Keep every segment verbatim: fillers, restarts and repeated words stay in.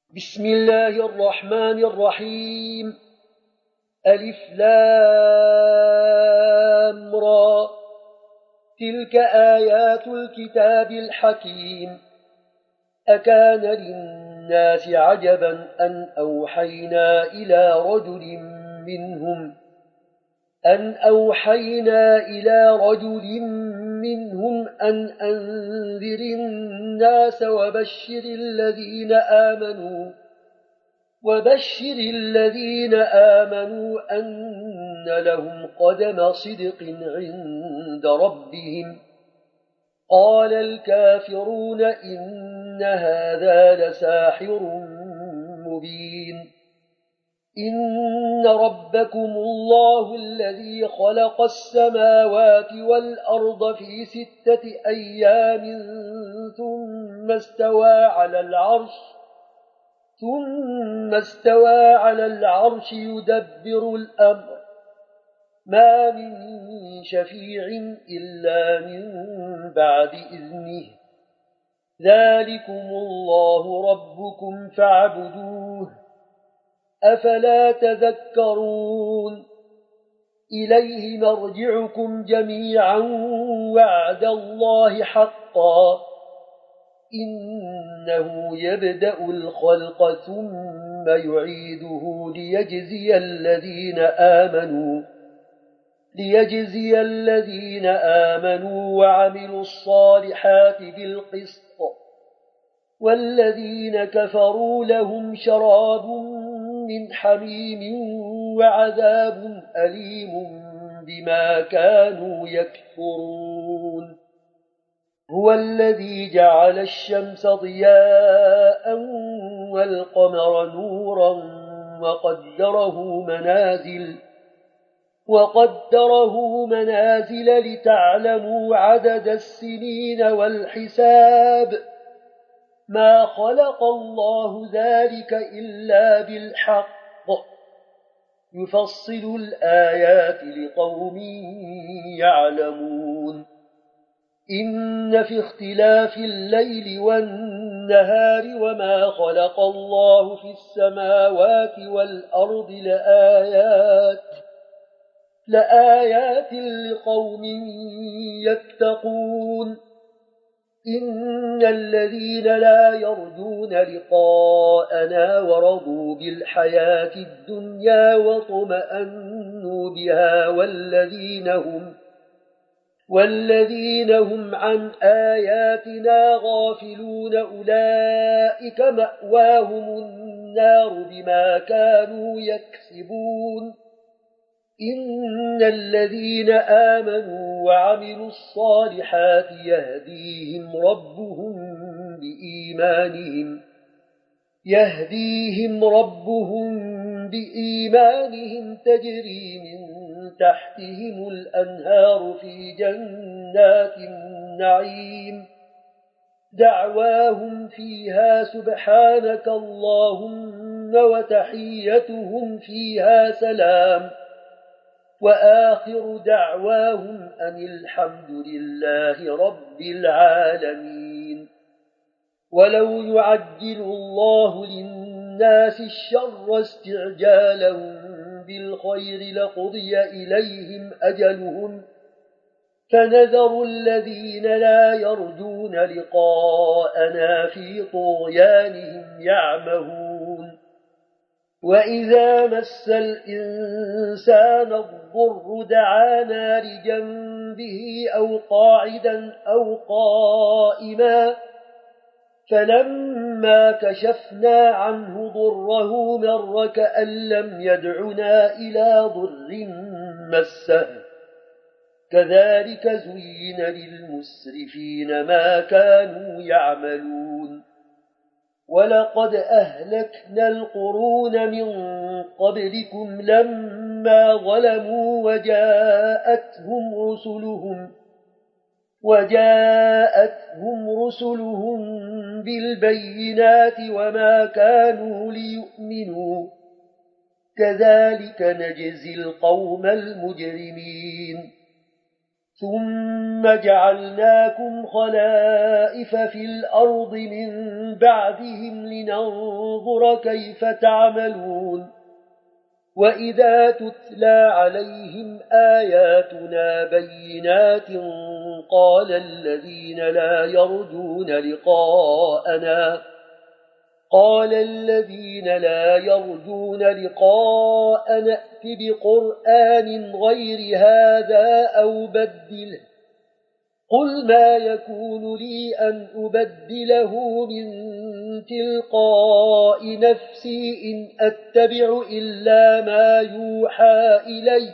بسم الله الرحمن الرحيم. ألف لام را. تلك آيات الكتاب الحكيم. أكان للناس عجبا أن أوحينا إلى رجل منهم أن أوحينا إلى رجل منهم أن أنذر الناس وبشر الذين آمنوا وبشر الذين آمنوا أن لهم قدم صدق عند ربهم. قال الكافرون إن هذا لساحر مبين. إن ربكم الله الذي خلق السماوات والأرض في ستة أيام ثم استوى على العرش ثم استوى على العرش يدبر الأمر ما من شفيع إلا من بعد إذنه. ذلكم الله ربكم فاعبدوه أفلا تذكرون. إليه مرجعكم جميعا وعد الله حقا إنه يبدأ الخلق ثم يعيده ليجزي الذين آمنوا ليجزي الذين آمنوا وعملوا الصالحات بالقسط والذين كفروا لهم شراب من حميم وعذاب أليم بما كانوا يكفرون. هو الذي جعل الشمس ضياء والقمر نورا وقدره منازل وقدره منازل لتعلموا عدد السنين والحساب. ما خلق الله ذلك إلا بالحق يفصل الآيات لقوم يعلمون. إن في اختلاف الليل والنهار وما خلق الله في السماوات والأرض لآيات لآيات لقوم يتقون. إن الذين لا يرجون لقاءنا ورضوا بالحياة الدنيا وطمأنوا بها والذين هم والذين هم عن آياتنا غافلون أولئك مأواهم النار بما كانوا يكسبون. إن الذين آمنوا وعملوا الصالحات يهديهم ربهم بإيمانهم يهديهم ربهم بإيمانهم تجري من تحتهم الأنهار في جنات النعيم. دعواهم فيها سبحانك اللهم وتحيتهم فيها سلام وآخر دعواهم أن الحمد لله رب العالمين. ولو يعجل الله للناس الشر استعجالهم بالخير لقضي إليهم أجلهم فنذر الذين لا يرجون لقاءنا في طغيانهم يعمهون. وإذا مس الإنسان الضر دعانا لجنبه أو قاعدا أو قائما فلما كشفنا عنه ضره مر كأن لم يدعنا إلى ضر مسه. كذلك زين للمسرفين ما كانوا يعملون. ولقد أهلكنا القرون من قبلكم لما ظلموا وجاءتهم رسلهم وجاءتهم رسلهم بالبينات وما كانوا ليؤمنوا. كذلك نجزي القوم المجرمين. ثم جعلناكم خلائف في الأرض من بعدهم لننظر كيف تعملون وإذا تتلى عليهم آياتنا بينات قال الذين لا يرجون لقاءنا قال الذين لا يرجون لقاء نأت بقرآن غير هذا أو بدله قل ما يكون لي أن أبدله من تلقاء نفسي إن أتبع إلا ما يوحى إلي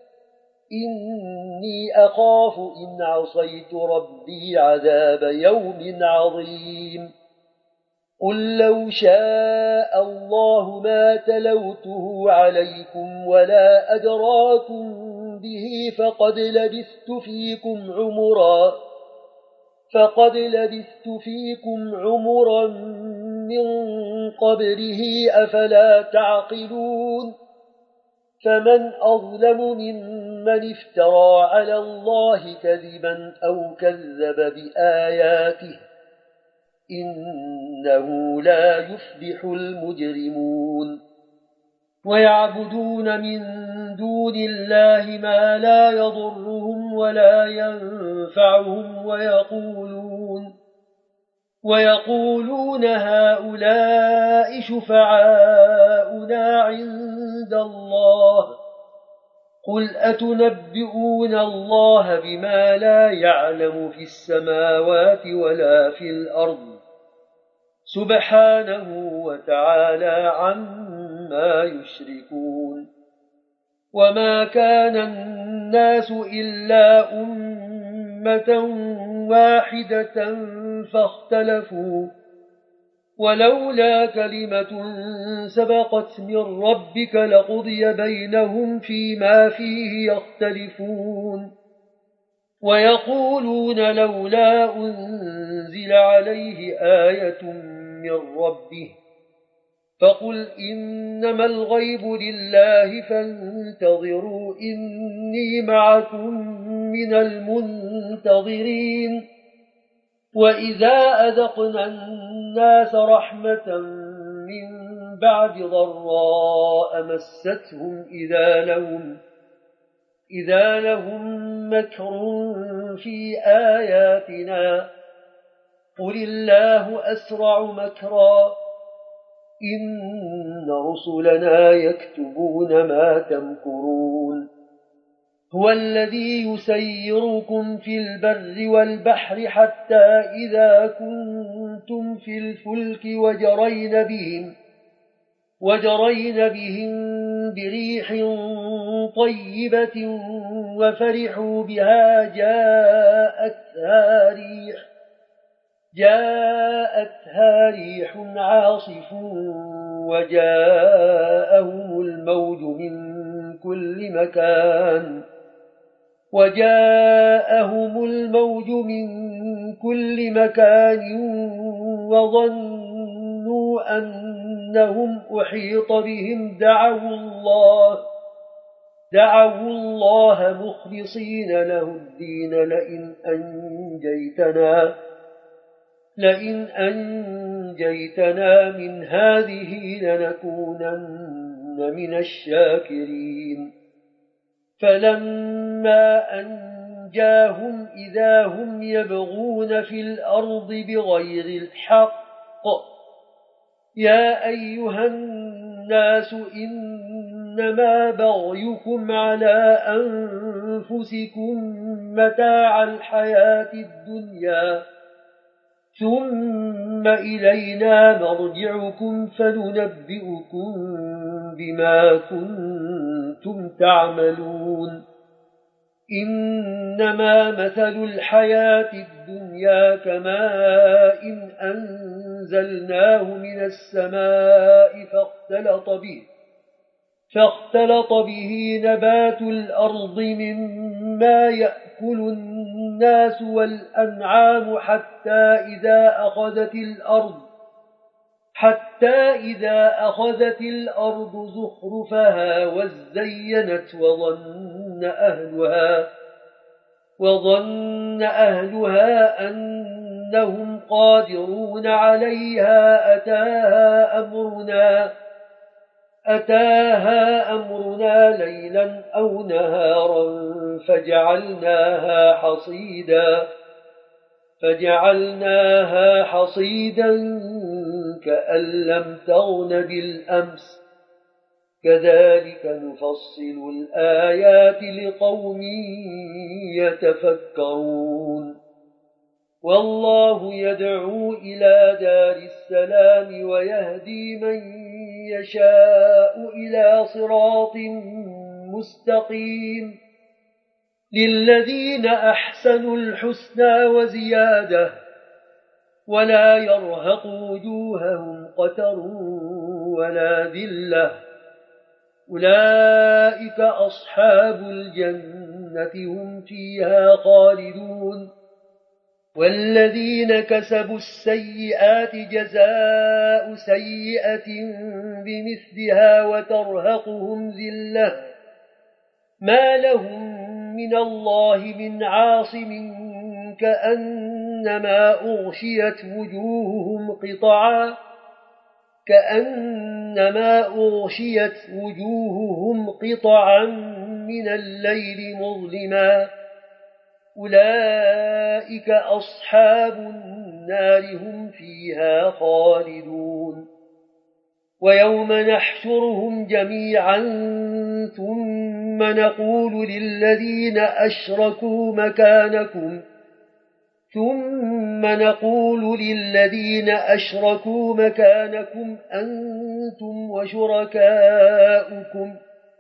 إني أخاف إن عصيت ربي عذاب يوم عظيم قل لو شاء الله ما تلوته عليكم ولا أدراكم به فقد لبثت فيكم عمرا فقد لبثت فيكم عمرا من قبله أفلا تعقلون فمن أظلم ممن افترى على الله كذبا أو كذب بآياته إنه لا يفلح المجرمون ويعبدون من دون الله ما لا يضرهم ولا ينفعهم ويقولون ويقولون هؤلاء شفعاؤنا عند الله قل أتنبئون الله بما لا يعلم في السماوات ولا في الأرض سبحانه وتعالى عما يشركون وما كان الناس إلا أمة واحدة فاختلفوا ولولا كلمة سبقت من ربك لقضي بينهم فيما فيه يختلفون ويقولون لولا أنزل عليه آية من ربه فقل إنما الغيب لله فانتظروا إني معكم من المنتظرين وإذا أذقنا الناس رحمة من بعد ضراء مستهم إذا لهم إذا لهم مكر في آياتنا قل الله أسرع مكرا إن رسلنا يكتبون ما تمكرون هو الذي يسيركم في البر والبحر حتى إذا كنتم في الفلك وجرين بهم وجرين بهم بريح طيبة وفرحوا بها جاءتها ريح جاءتها ريح عاصف وجاءهم الموج من كل مكان وجاءهم الموج من كل مكان وظنوا أنهم أحيط بهم دعوا الله دعوا الله مخلصين له الدين لئن أنجيتنا لئن أنجيتنا من هذه لنكونن من الشاكرين فلما أنجاهم إذا هم يبغون في الأرض بغير الحق يا أيها الناس إنما بغيكم على أنفسكم متاع الحياة الدنيا ثم إلينا مرجعكم فننبئكم بما كنتم تعملون إنما مثل الحياة الدنيا كماء إن أنزلناه من السماء فاختلط به فاختلط به نبات الأرض مما يأكل الناس والأنعام حتى إذا أخذت الأرض حتى إذا أخذت الأرض زخرفها وزينت وظن أهلها وظن أهلها أنهم قادرون عليها أتاها أمرنا أتاها أمرنا ليلا أو نهارا فجعلناها حصيدا فجعلناها حصيدا كأن لم تغن بالأمس كذلك نفصل الآيات لقوم يتفكرون والله يدعو إلى دار السلام ويهدي من يشاء إلى صراط مستقيم للذين أحسنوا الحسنى وزيادة ولا يرهق وجوههم قتر ولا ذلة أولئك أصحاب الجنة هم فيها خالدون والذين كسبوا السيئات جزاء سيئة بمثلها وترهقهم ذلة ما لهم من الله من عاصم كأنما أغشيت وجوههم قطعا كأنما أغشيت وجوههم قطعا من الليل مظلما أولئك أصحاب النار هم فيها خالدون ويوم نحشرهم جميعا ثم نقول للذين أشركوا مكانكم ثم نقول للذين أشركوا مكانكم أنتم وشركاؤكم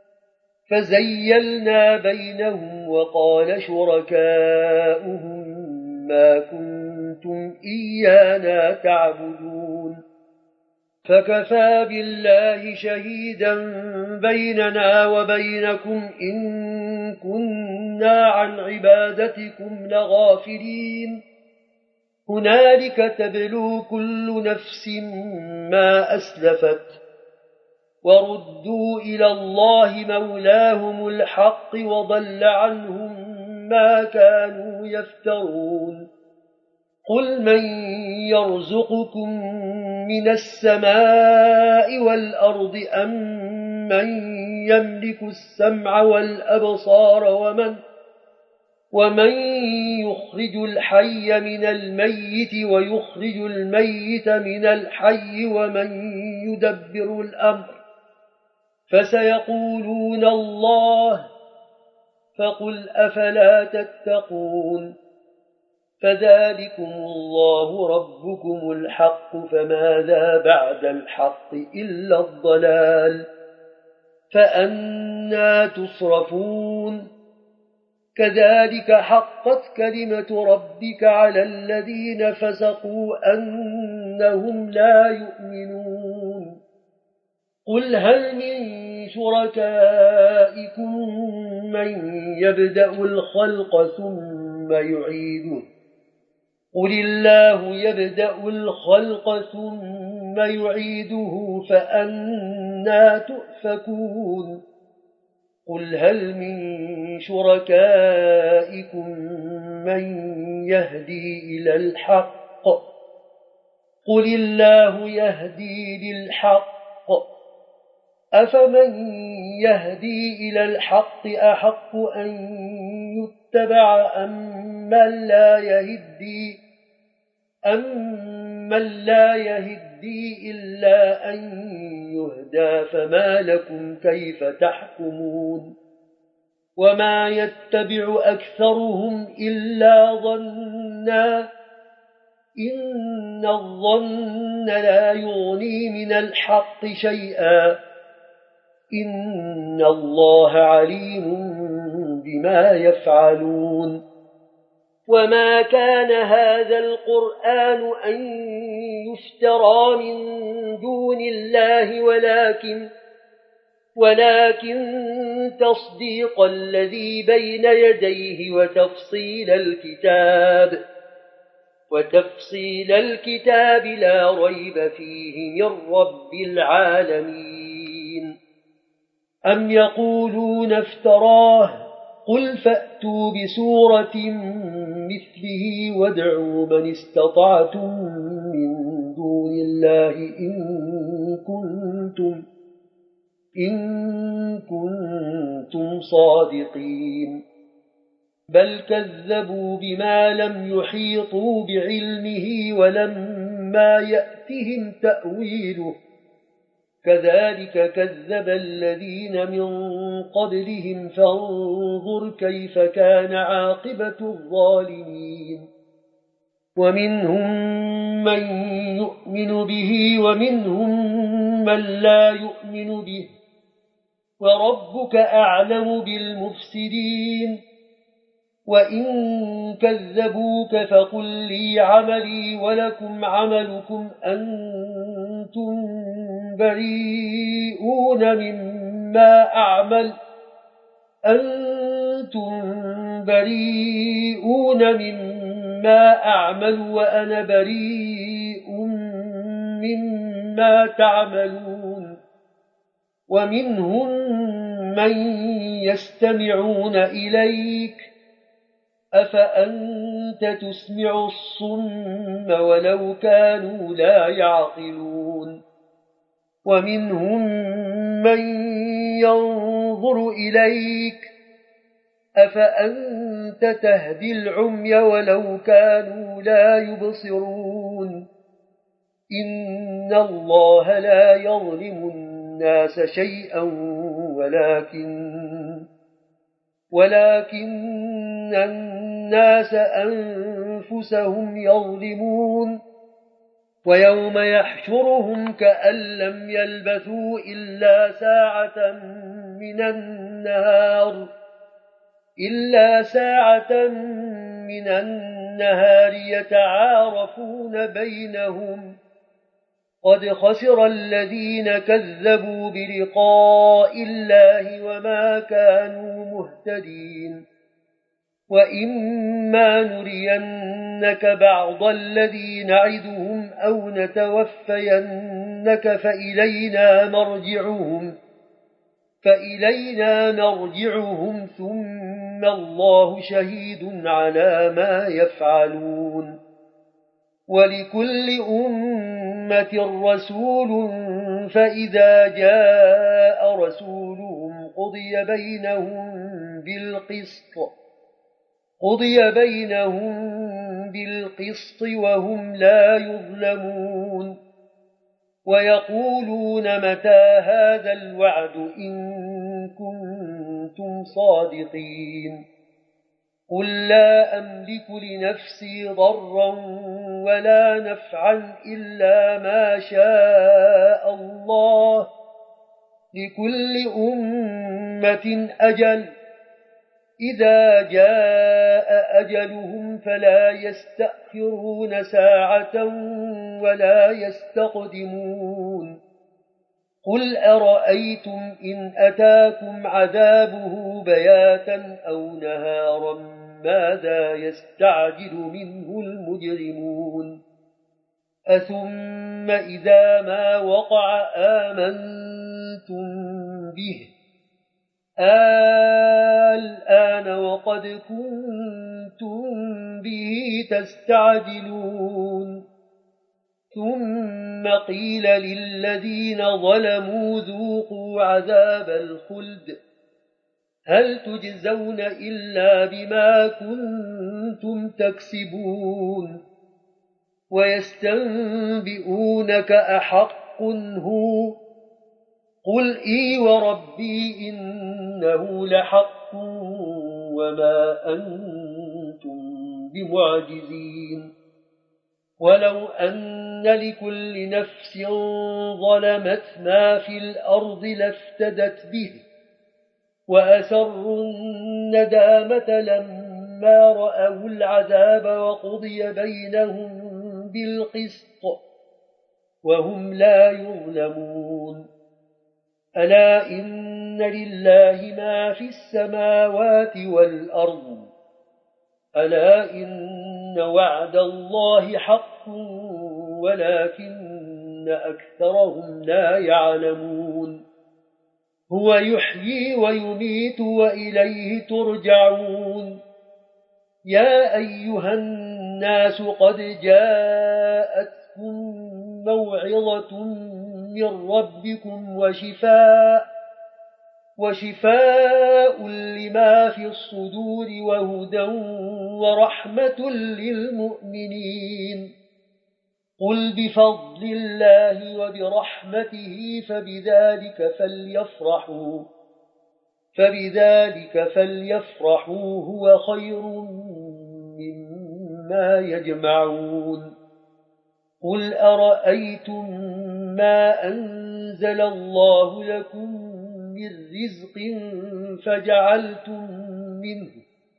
فزيلنا بينهم وقال شركاؤهم ما كنتم إيانا تعبدون فكفى بالله شهيدا بيننا وبينكم إن كنا عن عبادتكم لغافلين هنالك تبلو كل نفس ما أسلفت وردوا إلى الله مولاهم الحق وضل عنهم ما كانوا يفترون قل من يرزقكم من السماء والأرض أم من يملك السمع والأبصار ومن ومن يخرج الحي من الميت ويخرج الميت من الحي ومن يدبر الأمر فسيقولون الله فقل أفلا تتقون فذلكم الله ربكم الحق فماذا بعد الحق إلا الضلال فأنى تصرفون كذلك حقت كلمة ربك على الذين فسقوا أنهم لا يؤمنون قل هل من شركائكم من يبدأ الخلق ثم يعيده قل الله يبدأ الخلق ثم يعيده فأنى تؤفكون قل هل من شركائكم من يهدي إلى الحق قل الله يهدي للحق أفمن يهدي إلى الحق أحق أن يتبع أم من لا يهدي أم من لا يهدي إلا أن يهدى فما لكم كيف تحكمون وما يتبع أكثرهم إلا ظنا إن الظن لا يغني من الحق شيئا إن الله عليم بما يفعلون وما كان هذا القرآن أن يفترى من دون الله ولكن ولكن تصديق الذي بين يديه وتفصيل الكتاب وتفصيل الكتاب لا ريب فيه من رب العالمين أم يقولون افتراه قل فأتوا بسورة مثله وادعوا من استطعتم من دون الله إن كنتم, إن كنتم صادقين. بل كذبوا بما لم يحيطوا بعلمه ولما يأتهم تأويله كذلك كذب الذين من قبلهم فانظر كيف كان عاقبة الظالمين. ومنهم من يؤمن به ومنهم من لا يؤمن به وربك أعلم بالمفسدين. وإن كذبوك فقل لي عملي ولكم عملكم أنتم بريئون مما أعمل أنتم بريئون مما أعمل وأنا بريء مما تعملون. ومنهم من يستمعون إليك أفأنت تسمع الصم ولو كانوا لا يعقلون. ومنهم من ينظر إليك أفأنت تهدي العمي ولو كانوا لا يبصرون. إن الله لا يظلم الناس شيئا ولكن ولكن الناس أنفسهم يظلمون. ويوم يحشرهم كأن لم يلبثوا إلا ساعة من النهار إلا ساعة من النهار يتعارفون بينهم قد خسر الذين كذبوا بلقاء الله وما كانوا مهتدين. وإما نرينك بعض الذي نعدهم أو نتوفينك فإلينا مرجعهم فإلينا مرجعهم ثم الله شهيد على ما يفعلون. ولكل أمة رسول فإذا جاء رسولهم قضي بينهم بالقسط قضي بينهم بالقسط وهم لا يظلمون. ويقولون متى هذا الوعد إن كنتم صادقين. قل لا أملك لنفسي ضرا ولا نفعا إلا ما شاء الله لكل أمة أجل إذا جاء أجلهم فلا يستأخرون ساعة ولا يستقدمون. قل أرأيتم إن أتاكم عذابه بياتا أو نهارا ماذا يستعجل منه المجرمون. أثم إذا ما وقع آمنتم به الآن وقد كنتم به تستعجلون. ثم قيل للذين ظلموا ذوقوا عذاب الخلد هل تجزون إلا بما كنتم تكسبون. ويستنبئونك أحق هو قل إي وربي إنه لحق وما أنتم بمعجزين. ولو أن لكل نفس ظلمت ما في الأرض لافتدت به وأسروا الندامة لما رأوا العذاب وقضي بينهم بالقسط وهم لا يظلمون. ألا إن لله ما في السماوات والأرض ألا إن وعد الله حق ولكن أكثرهم لا يعلمون. هو يحيي ويميت وإليه ترجعون يا أيها الناس قد جاءتكم موعظة من ربكم وشفاء وشفاء لما في الصدور وهدى ورحمة للمؤمنين قل بفضل الله وبرحمته فبذلك فليفرحوا فبذلك فليفرحوا هو خير مما يجمعون قل أرأيتم ما أنزل الله لكم من رزق فجعلتم منه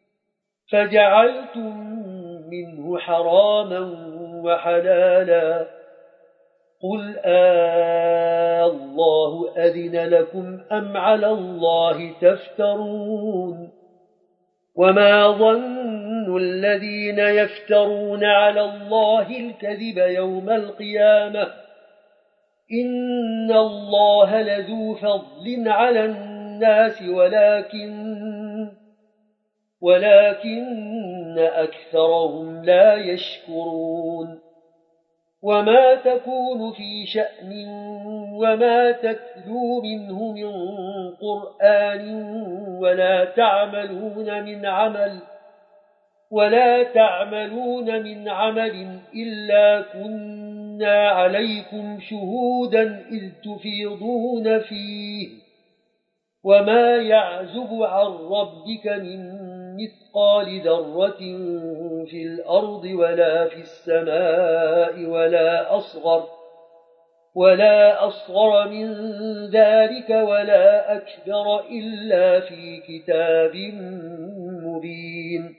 فجعلتم منه حراما وحلالا قل آه الله أذن لكم أم على الله تفترون وما ظن الذين يفترون على الله الكذب يوم القيامة إن الله لذو فضل على الناس ولكن ولكن أكثرهم لا يشكرون وما تكون في شأن وما تتلو منه من قرآن ولا تعملون من عمل ولا تعملون من عمل إلا كنا عليكم شهودا إذ تفيضون فيه وما يعزب عن ربك من مثقال ذرة في الأرض ولا في السماء ولا أصغر ولا أصغر من ذلك ولا أكبر إلا في كتاب مبين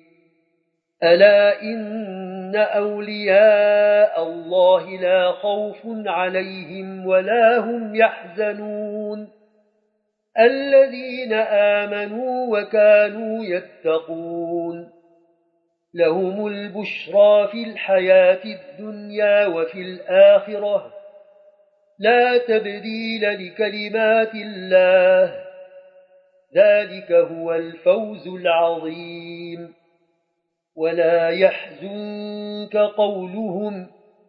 ألا إن أولياء الله لا خوف عليهم ولا هم يحزنون الذين آمنوا وكانوا يتقون لهم البشرى في الحياة الدنيا وفي الآخرة لا تبديل لكلمات الله ذلك هو الفوز العظيم ولا يحزنك قولهم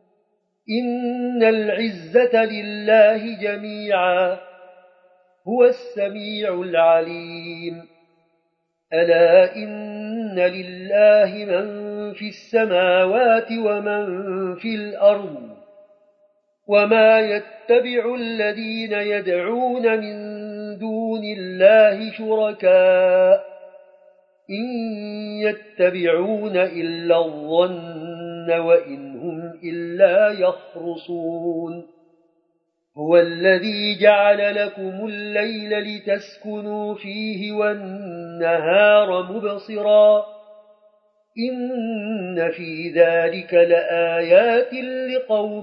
إن العزة لله جميعا هو السميع العليم ألا إن لله من في السماوات ومن في الأرض وما يتبع الذين يدعون من دون الله شركاء إن يتبعون إلا الظن وإن هم إلا يخرصون هو الذي جعل لكم الليل لتسكنوا فيه والنهار مبصرا إن في ذلك لآيات لقوم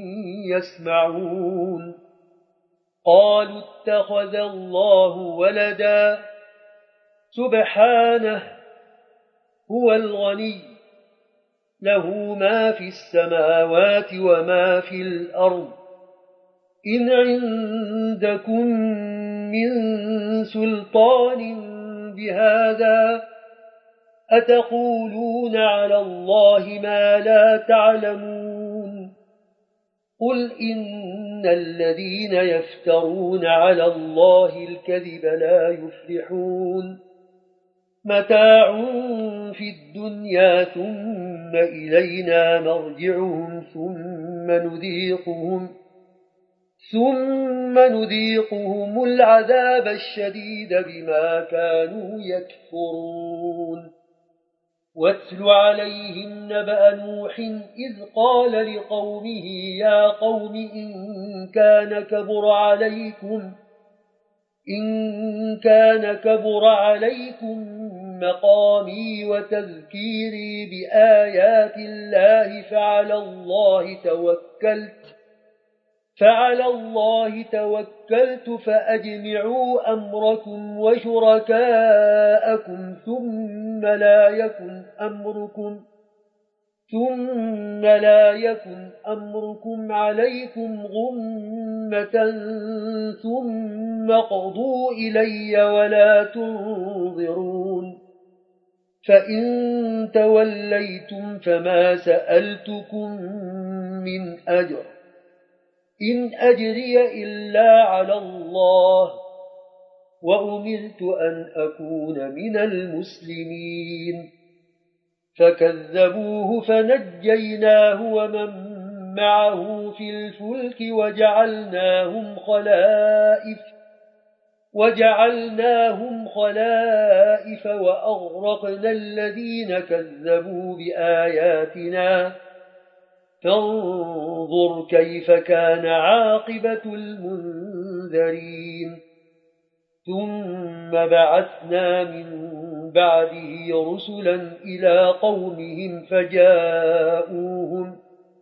يسمعون قالوا اتخذ الله ولدا سبحانه هو الغني له ما في السماوات وما في الأرض إن عندكم من سلطان بهذا أتقولون على الله ما لا تعلمون قل إن الذين يفترون على الله الكذب لا يفلحون متاع في الدنيا ثم إلينا مرجعهم ثم نذيقهم ثم نذيقهم العذاب الشديد بما كانوا يكفرون واتل عليهم نبأ نوح إذ قال لقومه يا قوم إن كان كبر عليكم إن كان كبر عليكم مقامي وتذكيري بآيات الله فعلى الله توكلت فعلى الله توكلت فأجمعوا أمركم وشركاءكم ثم لا يكن أمركم ثم لا يكن أمركم عليكم غمة ثم قضوا إلي ولا تنظرون فإن توليتم فما سألتكم من أجر إن أجري إلا على الله وأمرت أن أكون من المسلمين فكذبوه فنجيناه ومن معه في الفلك وجعلناهم خلائف وجعلناهم خلائف وأغرقنا الذين كذبوا بآياتنا فانظر كيف كان عاقبة المنذرين ثم بعثنا من بعده رسلا إلى قومهم فجاءوهم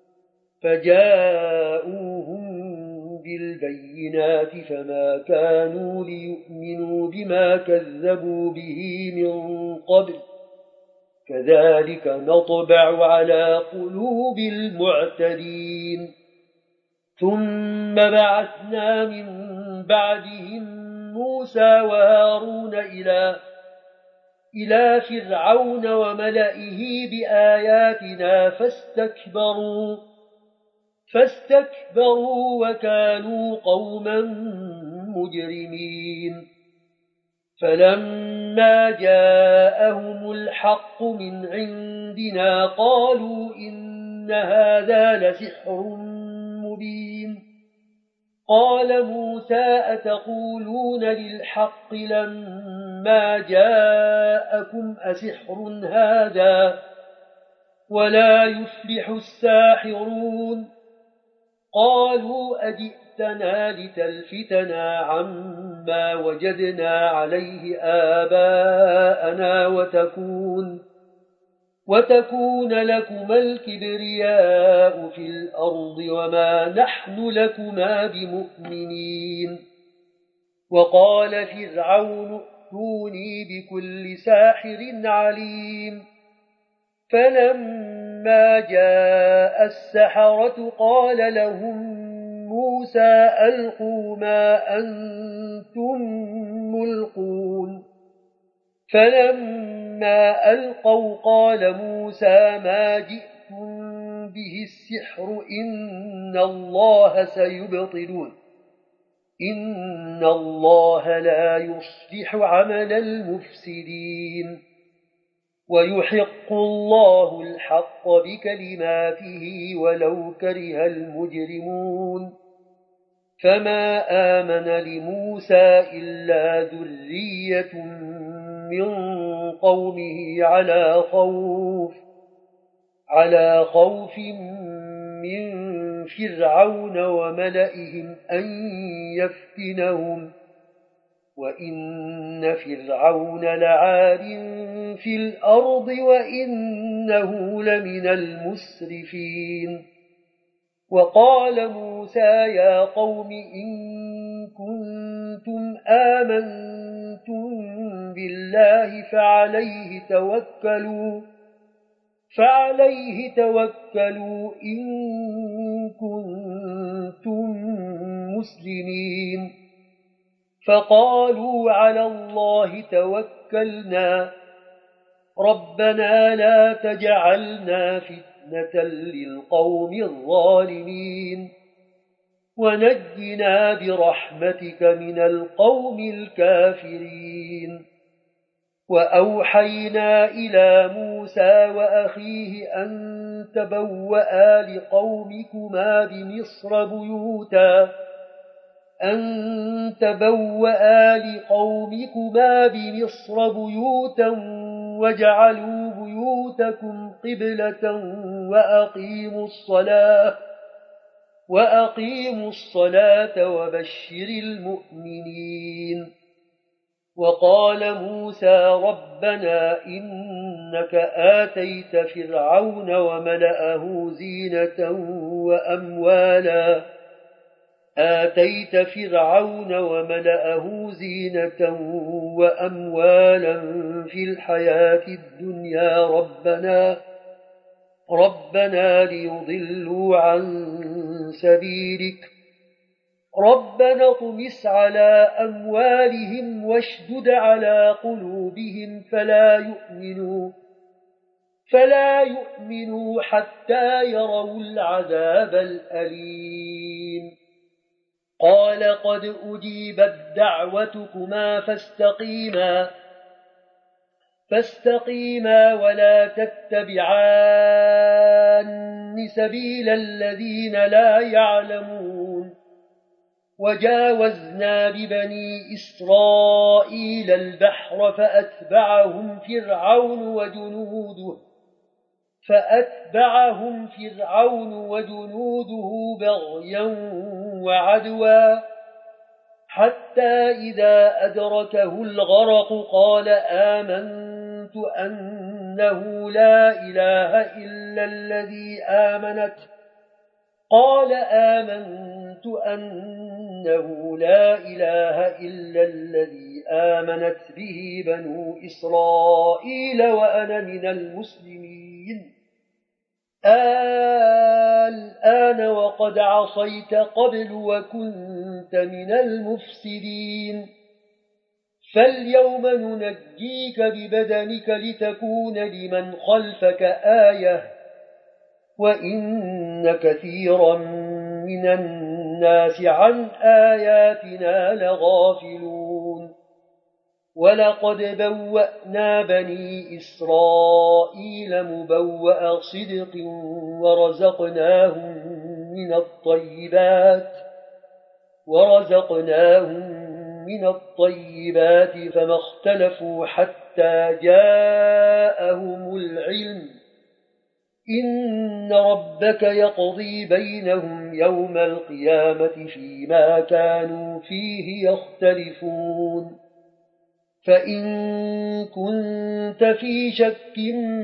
فجاءوهم بالبينات فما كانوا ليؤمنوا بما كذبوا به من قبل كذلك نطبع على قلوب المعتدين ثم بعثنا من بعدهم موسى وهارون إلى إلى فرعون وملئه بآياتنا فاستكبروا فاستكبروا وكانوا قوما مجرمين فلما جاءهم الحق من عندنا قالوا إن هذا لسحر مبين قال موسى أتقولون للحق لما جاءكم أسحر هذا ولا يفلح الساحرون قالوا أجئتنا لتلفتنا عما وجدنا عليه آباءنا وتكون وتكون لكما الكبرياء في الأرض وما نحن لكما بمؤمنين وقال فرعون ائتوني بكل ساحر عليم فلما جاء السحرة قال لهم موسى ألقوا ما أنتم ملقون فلما ألقوا قال موسى ما جئتم به السحر إن الله سيبطلون إن الله لا يصلح عمل المفسدين ويحق الله الحق بكلماته ولو كره المجرمون فما آمن لموسى إلا ذرية من قومه على خوف على خوف من فرعون وملئهم أن يفتنهم وإن فرعون لعال في الأرض وإنه لمن المسرفين وقال موسى يا قوم إن كنتم آمنتم بالله فعليه توكلوا فعليه توكلوا إن كنتم مسلمين فقالوا على الله توكلنا ربنا لا تجعلنا فتنة للقوم الظالمين ونجنا برحمتك من القوم الكافرين وأوحينا إلى موسى وأخيه أن تبوأ لقومكما بمصر بيوتا أن تبوأ لقومكما بمصر بيوتا وجعلوا بيوتكم قبلة وأقيموا الصلاة وأقيموا الصلاة وبشر المؤمنين وقال موسى ربنا إنك آتيت فرعون وملأه زينة وأموالا آتيت فرعون وملأه زينة وأموالا في الحياة الدنيا ربنا ربنا ليضلوا عن سبيلك ربنا اطمس على أموالهم واشدد على قلوبهم فلا يؤمنوا فلا يؤمنوا حتى يروا العذاب الأليم قال قد أجيبت دعوتكما فاستقيما فاستقيما ولا تتبعان سبيل الذين لا يعلمون وجاوزنا ببني إسرائيل البحر فأتبعهم فرعون وجنوده فأتبعهم فرعون وجنوده بغيا وعدوا حتى إذا أدركه الغرق قال آمنت أنه لا إله إلا الذي آمنت قال آمنت أنه لا إله إلا الذي آمنت به بنو إسرائيل وأنا من المسلمين الآن وقد عصيت قبل وكنت من المفسدين فاليوم ننجيك ببدنك لتكون لمن خلفك آية وإن كثيرا من الناس عن آياتنا لغافلون ولقد بوأنا بني إسرائيل مبوأ صدق ورزقناهم من الطيبات ورزقناهم من الطيبات فما اختلفوا حتى جاءهم العلم إن ربك يقضي بينهم يوم القيامة فيما كانوا فيه يختلفون فإن كنت في شك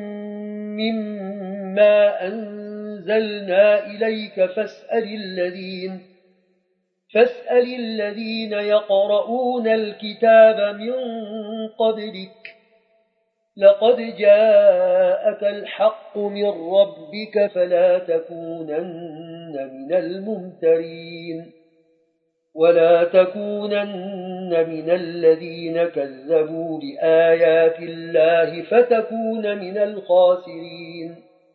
مما أنزلنا إليك فاسأل الذين فاسأل الذين يقرؤون الكتاب من قبلك لقد جاءك الحق من ربك فلا تكونن من الممترين ولا تكونن من الذين كذبوا بآيات الله فتكون من الخاسرين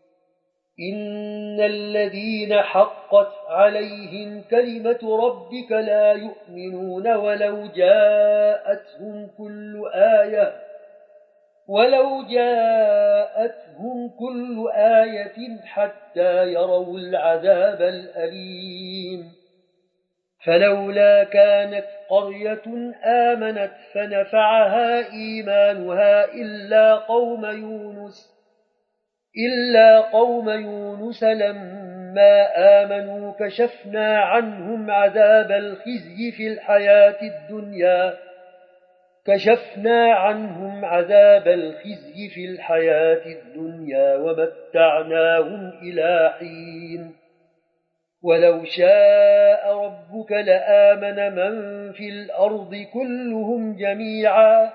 إن الذين حقت عليهم كلمة ربك لا يؤمنون ولو جاءتهم كل آية ولو جاءتهم كل آية حتى يروا العذاب الأليم فلولا كانت قرية آمنت فنفعها إيمانها إلا قوم يونس إلا قوم يونس لما آمنوا كشفنا عنهم عذاب الخزي في الحياة الدنيا كشفنا عنهم عذاب الخزي في الحياة الدنيا ومتعناهم إلى حين ولو شاء ربك لآمن من في الأرض كلهم جميعا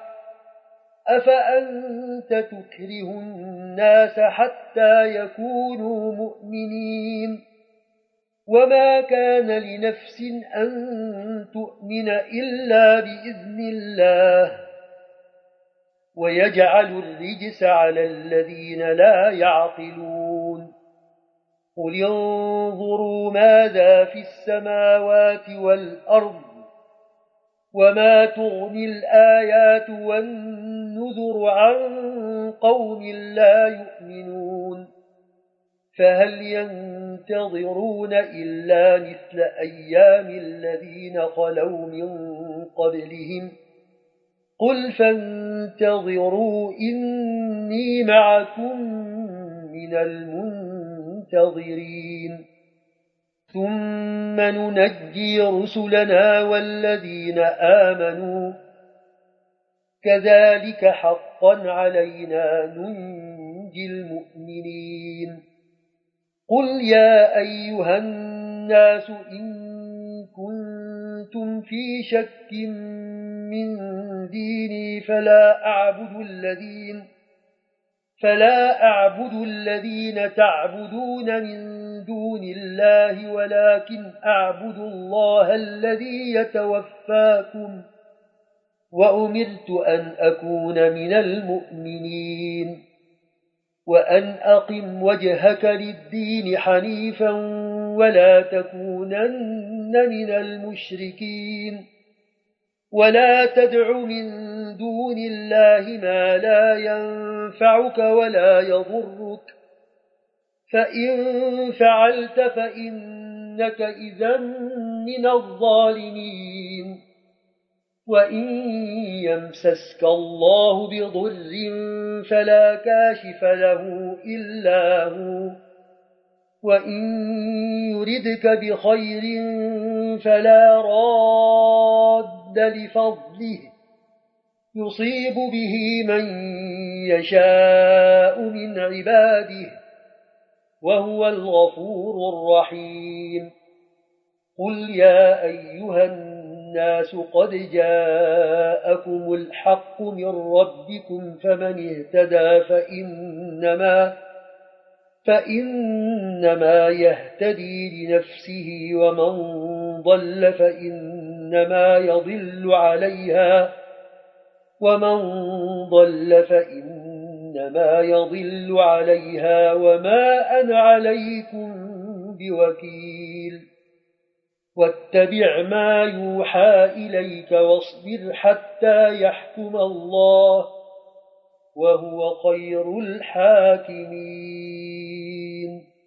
أفأنت تكره الناس حتى يكونوا مؤمنين وما كان لنفس أن تؤمن إلا بإذن الله ويجعل الرجس على الذين لا يعقلون قل انظروا ماذا في السماوات والأرض وما تغني الآيات والنذر عن قوم لا يؤمنون فهل ينتظرون إلا مثل أيام الذين خلوا من قبلهم قل فانتظروا إني معكم من المنتظرين ثم ننجي رسلنا والذين آمنوا كذلك حقا علينا ننجي المؤمنين قل يا أيها الناس إن كنتم في شك من ديني فلا أعبد الذين فلا أعبد الذين تعبدون من دون الله ولكن أعبد الله الذي يتوفاكم وأمرت أن أكون من المؤمنين وأن أقم وجهك للدين حنيفا ولا تكونن من المشركين ولا تدع من دون الله ما لا ينفعك ولا يضرك فإن فعلت فإنك إذا من الظالمين وإن يمسسك الله بضر فلا كاشف له إلا هو وإن يردك بخير فلا راد لفضله يصيب به من يشاء من عباده وهو الغفور الرحيم قل يا أيها الناس قد جاءكم الحق من ربكم فمن اهتدى فإنما فإنما يهتدي لنفسه ومن ضل فإنما يضل عليها ومن ضل فإنما يضل عليها وما أنا عليكم بوكيل واتبع ما يوحى إليك واصبر حتى يحكم الله وهو خير الحاكمين